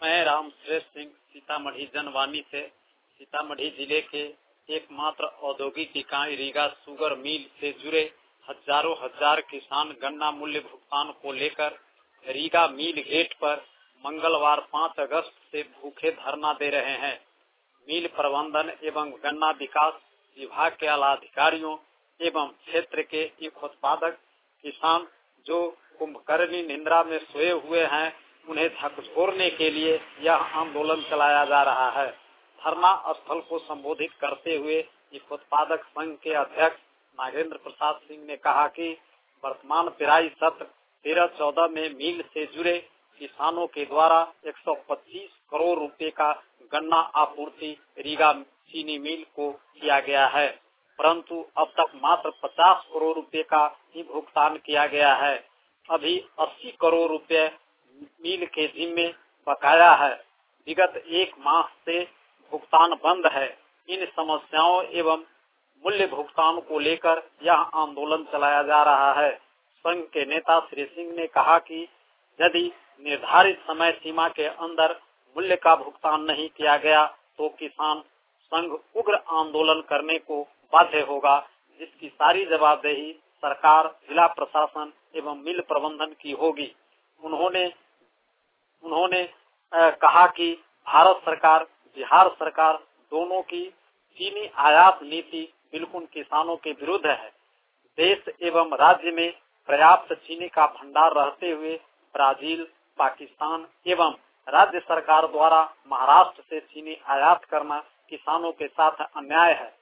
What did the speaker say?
मैं रामश्रेष्ठ सिंह सीतामढ़ी जनवाणी से सीतामढ़ी जिले के एकमात्र औद्योगिक इकाई रीगा शुगर मिल से जुड़े हजारों हजार किसान गन्ना मूल्य भुगतान को लेकर रीगा मिल गेट पर मंगलवार 5 अगस्त से भूखे धरना दे रहे हैं। मिल प्रबंधन एवं गन्ना विकास विभाग के आला अधिकारियों एवं क्षेत्र के ईख उत्पादक किसान जो कुंभकर्णी निंद्रा में सोए हुए हैं, उन्हें झकझोरने के लिए यह आंदोलन चलाया जा रहा है। धरना स्थल को संबोधित करते हुए ईख उत्पादक संघ के अध्यक्ष नागेंद्र प्रसाद सिंह ने कहा कि वर्तमान पेराई सत्र 13-14 में मिल से जुड़े किसानों के द्वारा 125 करोड़ रुपए का गन्ना आपूर्ति रीगा चीनी मिल को किया गया है, परंतु अब तक मात्र 50 करोड़ रुपए का ही भुगतान किया गया है। अभी 80 करोड़ रुपए मिल के जिम्मे बकाया है। विगत 1 माह से भुगतान बंद है। इन समस्याओं एवं मूल्य भुगतान को लेकर यह आंदोलन चलाया जा रहा है। संघ के नेता श्री सिंह ने कहा कि यदि निर्धारित समय सीमा के अंदर मूल्य का भुगतान नहीं किया गया तो किसान संघ उग्र आंदोलन करने को बाध्य होगा, जिसकी सारी जवाबदेही सरकार, जिला प्रशासन एवं मिल प्रबंधन की होगी। उन्होंने कहा कि भारत सरकार, बिहार सरकार दोनों की चीनी आयात नीति बिल्कुल किसानों के विरुद्ध है। देश एवं राज्य में पर्याप्त चीनी का भंडार रहते हुए ब्राजील, पाकिस्तान एवं राज्य सरकार द्वारा महाराष्ट्र से चीनी आयात करना किसानों के साथ अन्याय है।